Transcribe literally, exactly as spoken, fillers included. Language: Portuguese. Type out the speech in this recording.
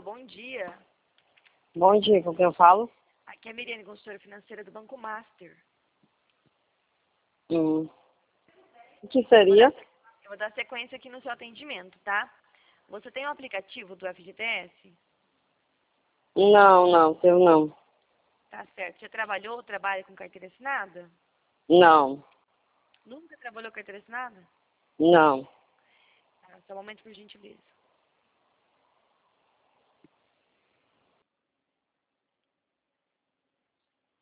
bom dia. Bom dia, com quem eu falo? Aqui é a Miriane, consultora financeira do Banco Master. Hum. O que seria? Eu vou dar sequência aqui no seu atendimento, tá? Você tem o aplicativo do F G T S? Não, não, eu não. Tá certo. Você trabalhou ou trabalha com carteira assinada? Não, Nunca trabalhou com carteira assinada? não. Tá, só um momento, por gentileza.